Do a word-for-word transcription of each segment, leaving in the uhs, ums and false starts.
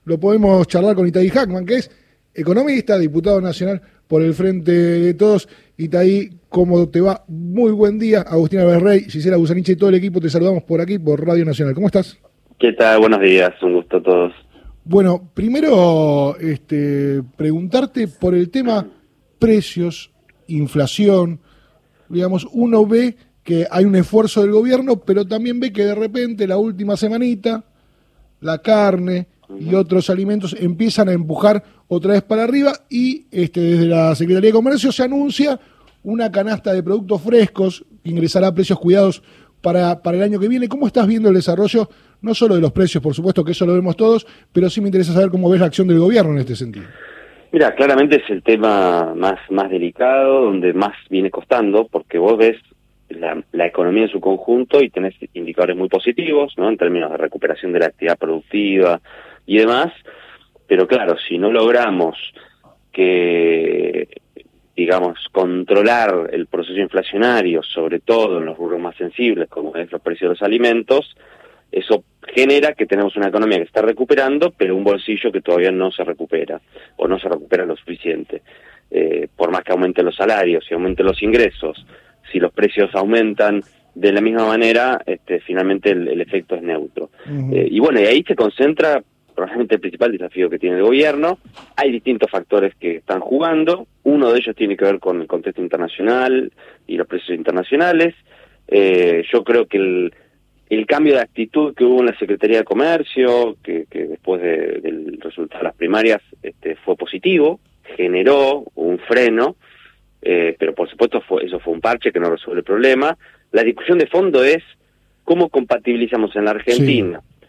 lo podemos charlar con Itaí Hackman, que es economista, diputado nacional por el Frente de Todos. Itaí, ¿cómo te va? Muy buen día. Agustín Álvarez Rey, Gisela Busaniche y todo el equipo, te saludamos por aquí, por Radio Nacional. ¿Cómo estás? ¿Qué tal? Buenos días, un gusto a todos. Bueno, primero este, preguntarte por el tema precios, inflación. Digamos, uno ve que hay un esfuerzo del gobierno, pero también ve que de repente la última semanita la carne y otros alimentos empiezan a empujar otra vez para arriba y este, desde la Secretaría de Comercio se anuncia una canasta de productos frescos que ingresará a precios cuidados para, para el año que viene. ¿Cómo estás viendo el desarrollo, no solo de los precios, por supuesto que eso lo vemos todos, pero sí me interesa saber cómo ves la acción del gobierno en este sentido? Mira, claramente es el tema más, más delicado, donde más viene costando, porque vos ves la, la economía en su conjunto y tenés indicadores muy positivos, ¿no? En términos de recuperación de la actividad productiva y demás, pero claro, si no logramos que, digamos, controlar el proceso inflacionario, sobre todo en los rubros más sensibles, como es los precios de los alimentos, eso genera que tenemos una economía que está recuperando, pero un bolsillo que todavía no se recupera, o no se recupera lo suficiente. Eh, por más que aumenten los salarios y aumenten los ingresos, si los precios aumentan de la misma manera, este, finalmente el, el efecto es neutro. Uh-huh. Eh, y bueno, y ahí se concentra probablemente el principal desafío que tiene el gobierno. Hay distintos factores que están jugando. Uno de ellos tiene que ver con el contexto internacional y los precios internacionales. Eh, yo creo que el El cambio de actitud que hubo en la Secretaría de Comercio, que, que después de, del resultado de las primarias este, fue positivo, generó un freno, eh, pero por supuesto fue, eso fue un parche que no resuelve el problema. La discusión de fondo es cómo compatibilizamos en la Argentina sí.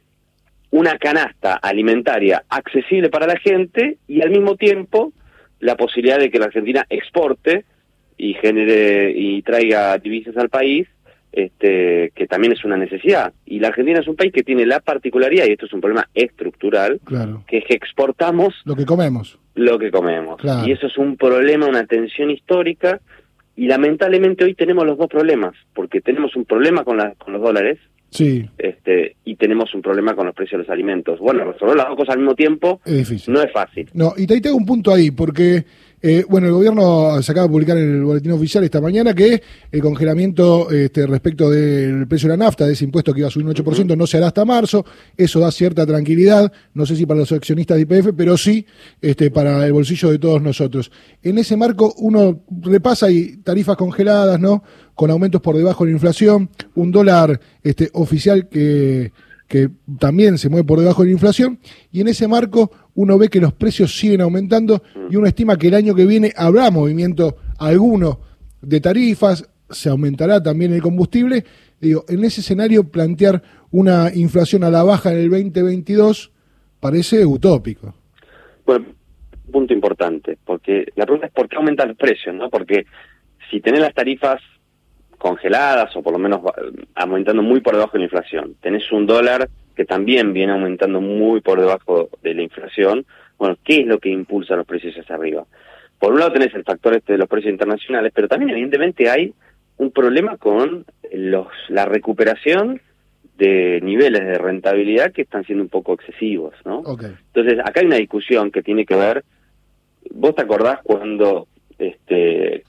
una canasta alimentaria accesible para la gente y al mismo tiempo la posibilidad de que la Argentina exporte y genere y traiga divisas al país, Este, que también es una necesidad. Y la Argentina es un país que tiene la particularidad, y esto es un problema estructural, claro. que es que exportamos lo que comemos. Lo que comemos. Claro. Y eso es un problema, una tensión histórica, y lamentablemente hoy tenemos los dos problemas, porque tenemos un problema con, la, con los dólares, sí. este, y tenemos un problema con los precios de los alimentos. Bueno, resolver las dos cosas al mismo tiempo es difícil. No es fácil. No, y te tengo un punto ahí, porque Eh, bueno, el gobierno se acaba de publicar en el boletín oficial esta mañana que el congelamiento este, respecto del precio de la nafta, de ese impuesto que iba a subir un ocho por ciento, uh-huh. no se hará hasta marzo. Eso da cierta tranquilidad, no sé si para los accionistas de Y P F, pero sí este, para el bolsillo de todos nosotros. En ese marco uno repasa y tarifas congeladas, ¿no? Con aumentos por debajo de la inflación, un dólar este, oficial que... que también se mueve por debajo de la inflación, y en ese marco uno ve que los precios siguen aumentando y uno estima que el año que viene habrá movimiento alguno de tarifas, se aumentará también el combustible. Digo, en ese escenario plantear una inflación a la baja en el veinte veintidós parece utópico. Bueno, punto importante, porque la pregunta es ¿por qué aumentan los precios? ¿No? Porque si tenés las tarifas congeladas o por lo menos aumentando muy por debajo de la inflación, tenés un dólar que también viene aumentando muy por debajo de la inflación, bueno, ¿qué es lo que impulsa los precios hacia arriba? Por un lado tenés el factor este de los precios internacionales, pero también evidentemente hay un problema con los la recuperación de niveles de rentabilidad que están siendo un poco excesivos, ¿no? Okay. Entonces, acá hay una discusión que tiene que ver, ¿vos te acordás cuando este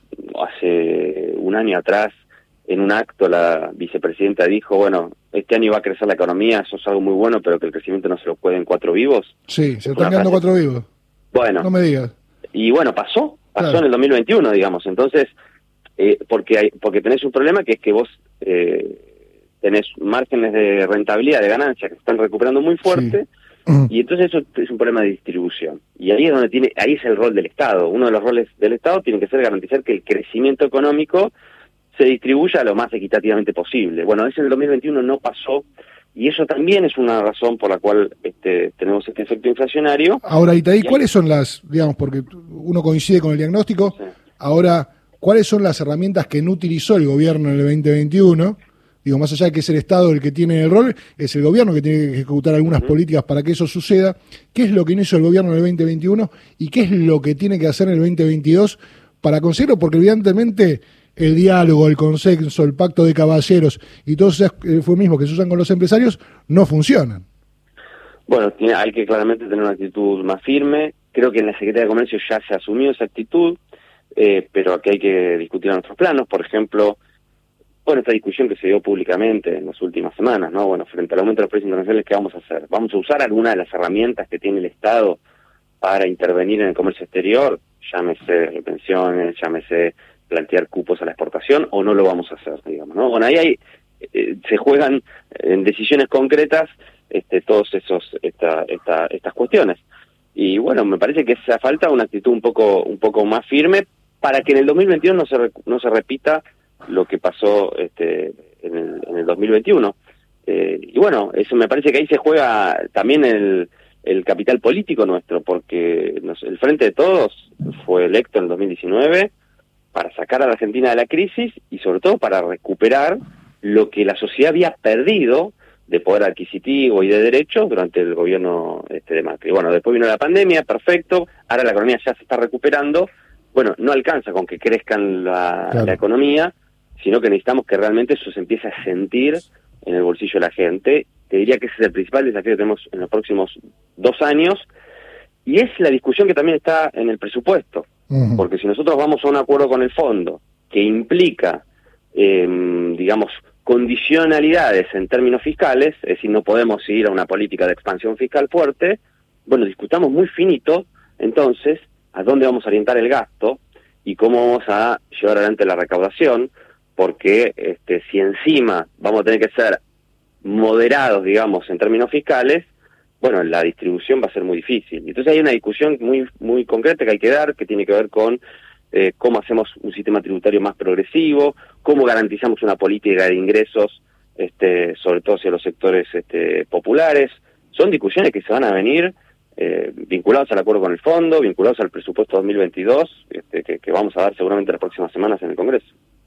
hace un año atrás en un acto la vicepresidenta dijo, bueno, este año va a crecer la economía, eso es algo muy bueno, pero que el crecimiento no se lo pueden cuatro vivos? Sí, se están quedando cuatro vivos. Bueno. No me digas. Y bueno, pasó, pasó claro. en el dos mil veintiuno, digamos. Entonces, eh, porque hay, porque tenés un problema que es que vos eh, tenés márgenes de rentabilidad, de ganancia, que se están recuperando muy fuerte, sí. y entonces eso es un problema de distribución. Y ahí es donde tiene, ahí es el rol del Estado. Uno de los roles del Estado tiene que ser garantizar que el crecimiento económico se distribuya lo más equitativamente posible. Bueno, eso en el dos mil veintiuno no pasó, y eso también es una razón por la cual este, tenemos este efecto inflacionario. Ahora, Itaí, ¿cuáles son las, digamos, porque uno coincide con el diagnóstico, sí. ahora, ¿cuáles son las herramientas que no utilizó el gobierno en el veinte veintiuno? Digo, más allá de que es el Estado el que tiene el rol, es el gobierno que tiene que ejecutar algunas uh-huh. políticas para que eso suceda. ¿Qué es lo que no hizo el gobierno en el veinte veintiuno y qué es lo que tiene que hacer en el veinte veintidós para conseguirlo? Porque evidentemente el diálogo, el consenso, el pacto de caballeros y todos esos eufemismos que se usan con los empresarios no funcionan. Bueno, tiene, hay que claramente tener una actitud más firme. Creo que en la Secretaría de Comercio ya se asumió esa actitud, eh, pero aquí hay que discutir a nuestros planos. Por ejemplo, bueno, esta discusión que se dio públicamente en las últimas semanas, ¿no? Bueno, frente al aumento de los precios internacionales, ¿qué vamos a hacer? ¿Vamos a usar alguna de las herramientas que tiene el Estado para intervenir en el comercio exterior? Llámese retenciones, llámese plantear cupos a la exportación, o no lo vamos a hacer, digamos, ¿no? Bueno, ahí hay, eh, se juegan en decisiones concretas este, todos esos esta, esta, estas cuestiones. Y bueno, me parece que hace falta una actitud un poco un poco más firme para que en el dos mil veintiuno no se no se repita lo que pasó este en el, en el dos mil veintiuno. Eh, y bueno, eso me parece que ahí se juega también el, el capital político nuestro, porque nos, el Frente de Todos fue electo en el dos mil diecinueve para sacar a la Argentina de la crisis y sobre todo para recuperar lo que la sociedad había perdido de poder adquisitivo y de derechos durante el gobierno este, de Macri. Bueno, después vino la pandemia, perfecto, ahora la economía ya se está recuperando. Bueno, no alcanza con que crezcan la, claro. la economía, sino que necesitamos que realmente eso se empiece a sentir en el bolsillo de la gente. Te diría que ese es el principal desafío que tenemos en los próximos dos años, y es la discusión que también está en el presupuesto, uh-huh. porque si nosotros vamos a un acuerdo con el fondo que implica, eh, digamos, condicionalidades en términos fiscales, es decir, no podemos ir a una política de expansión fiscal fuerte, bueno, discutamos muy finito, entonces, a dónde vamos a orientar el gasto y cómo vamos a llevar adelante la recaudación, porque este, si encima vamos a tener que ser moderados, digamos, en términos fiscales, bueno, la distribución va a ser muy difícil. Entonces hay una discusión muy muy concreta que hay que dar, que tiene que ver con eh, cómo hacemos un sistema tributario más progresivo, cómo garantizamos una política de ingresos, este, sobre todo hacia los sectores este, populares. Son discusiones que se van a venir eh, vinculados al acuerdo con el fondo, vinculados al presupuesto dos mil veintidós, este, que, que vamos a dar seguramente las próximas semanas en el Congreso.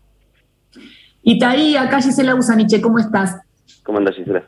Itaí, acá Gisela Busaniche, ¿cómo estás? ¿Cómo andas, Gisela?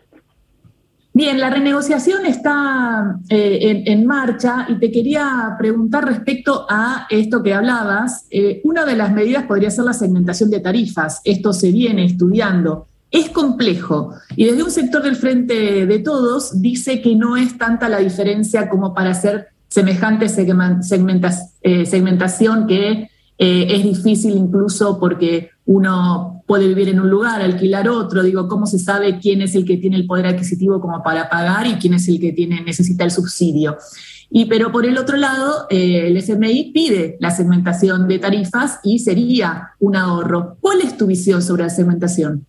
Bien, la renegociación está eh, en, en marcha y te quería preguntar respecto a esto que hablabas. Eh, una de las medidas podría ser la segmentación de tarifas. Esto se viene estudiando. Es complejo y desde un sector del Frente de Todos dice que no es tanta la diferencia como para hacer semejante segmentas, eh, segmentación que eh, es difícil incluso porque uno puede vivir en un lugar, alquilar otro. Digo, ¿cómo se sabe quién es el que tiene el poder adquisitivo como para pagar y quién es el que tiene necesita el subsidio? Y pero por el otro lado, eh, el F M I pide la segmentación de tarifas y sería un ahorro. ¿Cuál es tu visión sobre la segmentación?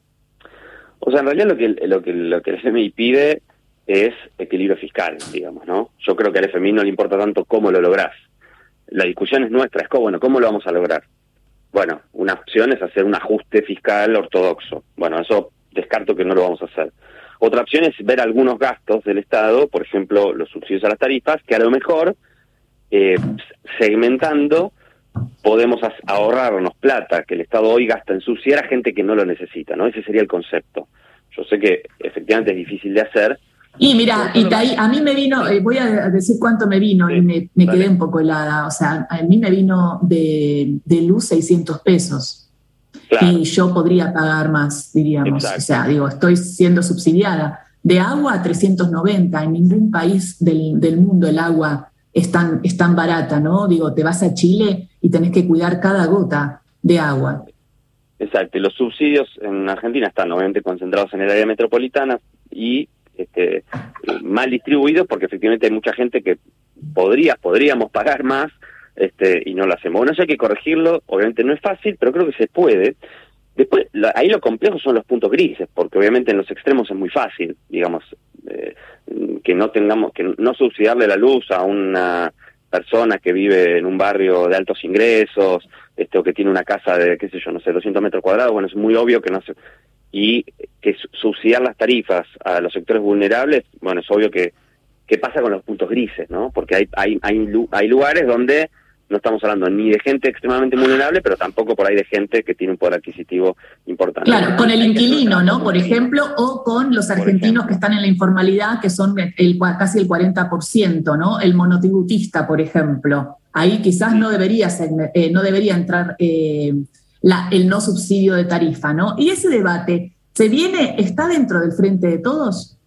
O sea, en realidad lo que, lo que, lo que el F M I pide es equilibrio fiscal, digamos, ¿no? Yo creo que al F M I no le importa tanto cómo lo lográs. La discusión es nuestra, es cómo, bueno, ¿cómo lo vamos a lograr? Bueno, una opción es hacer un ajuste fiscal ortodoxo. Bueno, eso descarto que no lo vamos a hacer. Otra opción es ver algunos gastos del Estado, por ejemplo, los subsidios a las tarifas, que a lo mejor, eh, segmentando, podemos ahorrarnos plata que el Estado hoy gasta en subsidiar a gente que no lo necesita, ¿no? Ese sería el concepto. Yo sé que efectivamente es difícil de hacer. Y mira, Itaí, a mí me vino, eh, voy a decir cuánto me vino, sí, y me, me quedé un poco helada. O sea, a mí me vino de, de luz seiscientos pesos. Claro. Y yo podría pagar más, diríamos. Exacto. O sea, digo, estoy siendo subsidiada. De agua, trescientos noventa. En ningún país del, del mundo el agua es tan, es tan barata, ¿no? Digo, te vas a Chile y tenés que cuidar cada gota de agua. Exacto. Y los subsidios en Argentina están obviamente concentrados en el área metropolitana y Este, mal distribuidos, porque efectivamente hay mucha gente que podría, podríamos pagar más este, y no lo hacemos. Bueno, eso hay que corregirlo, obviamente no es fácil, pero creo que se puede. Después, la, ahí lo complejo son los puntos grises, porque obviamente en los extremos es muy fácil, digamos, eh, que no tengamos, que no subsidiarle la luz a una persona que vive en un barrio de altos ingresos, este, o que tiene una casa de, qué sé yo, no sé, doscientos metros cuadrados. Bueno, es muy obvio que no se... y que subsidiar las tarifas a los sectores vulnerables, bueno, es obvio que qué pasa con los puntos grises, ¿no? Porque hay hay hay, hay lugares donde no estamos hablando ni de gente extremadamente vulnerable, pero tampoco por ahí de gente que tiene un poder adquisitivo importante. Claro, con el inquilino, ¿no? Por ejemplo, o con los argentinos que están en la informalidad, que son el, casi el cuarenta por ciento, ¿no? El monotributista, por ejemplo. Ahí quizás no debería ser, eh, no debería entrar eh, la, el no subsidio de tarifa, ¿no? Y ese debate, ¿se viene, está dentro del Frente de Todos?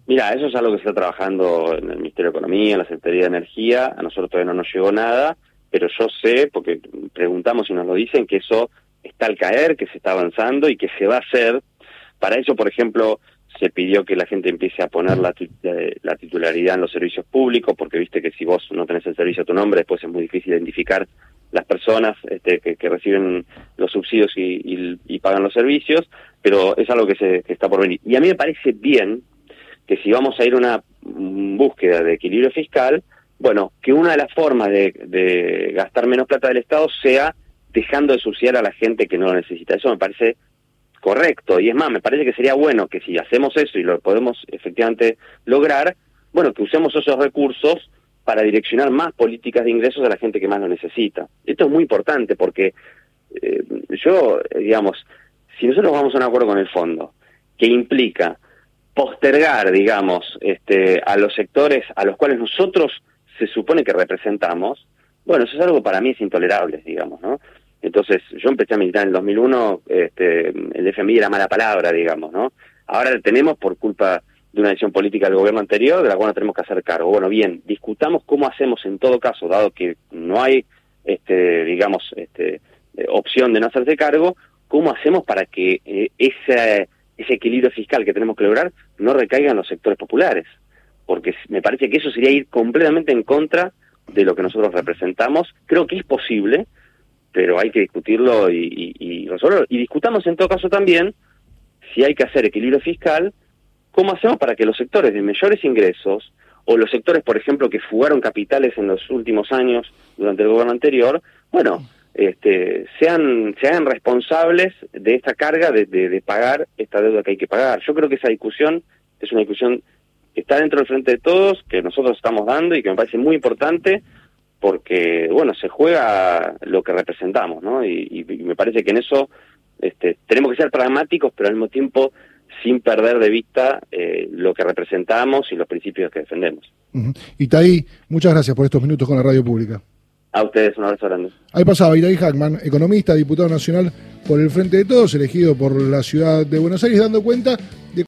Mira, eso es algo que se está trabajando en el Ministerio de Economía, en la Secretaría de Energía. A nosotros todavía no nos llegó nada, pero yo sé, porque preguntamos y nos lo dicen, que eso está al caer, que se está avanzando y que se va a hacer. Para eso, por ejemplo, se pidió que la gente empiece a poner la, la titularidad en los servicios públicos, porque viste que si vos no tenés el servicio a tu nombre, después es muy difícil identificar las personas este, que, que reciben los subsidios y, y, y pagan los servicios, pero es algo que, se, que está por venir. Y a mí me parece bien que si vamos a ir a una búsqueda de equilibrio fiscal, bueno, que una de las formas de, de gastar menos plata del Estado sea dejando de subsidiar a la gente que no lo necesita. Eso me parece correcto, y es más, me parece que sería bueno que si hacemos eso y lo podemos efectivamente lograr, bueno, que usemos esos recursos para direccionar más políticas de ingresos a la gente que más lo necesita. Esto es muy importante porque eh, yo, digamos, si nosotros vamos a un acuerdo con el fondo que implica postergar, digamos, este, a los sectores a los cuales nosotros se supone que representamos, bueno, eso es algo para mí es intolerable, digamos, ¿no? Entonces, yo empecé a militar en el dos mil uno, este, el F M I era mala palabra, digamos, ¿no? Ahora lo tenemos por culpa de una decisión política del gobierno anterior, de la cual no tenemos que hacer cargo. Bueno, bien, discutamos cómo hacemos en todo caso, dado que no hay, este, digamos, este, opción de no hacerse cargo, cómo hacemos para que eh, ese, ese equilibrio fiscal que tenemos que lograr no recaiga en los sectores populares. Porque me parece que eso sería ir completamente en contra de lo que nosotros representamos. Creo que es posible, pero hay que discutirlo y, y, y resolverlo. Y discutamos en todo caso también, si hay que hacer equilibrio fiscal, ¿cómo hacemos para que los sectores de mayores ingresos, o los sectores, por ejemplo, que fugaron capitales en los últimos años durante el gobierno anterior, bueno, este, sean, sean responsables de esta carga de, de, de pagar esta deuda que hay que pagar? Yo creo que esa discusión es una discusión que está dentro del frente de todos, que nosotros estamos dando y que me parece muy importante, porque, bueno, se juega lo que representamos, ¿no? Y, y, y me parece que en eso este, tenemos que ser pragmáticos, pero al mismo tiempo sin perder de vista eh, lo que representamos y los principios que defendemos. Uh-huh. Itaí, muchas gracias por estos minutos con la radio pública. A ustedes, un abrazo grande. Ahí pasaba Itaí Hackman, economista, diputado nacional por el Frente de Todos, elegido por la ciudad de Buenos Aires, dando cuenta de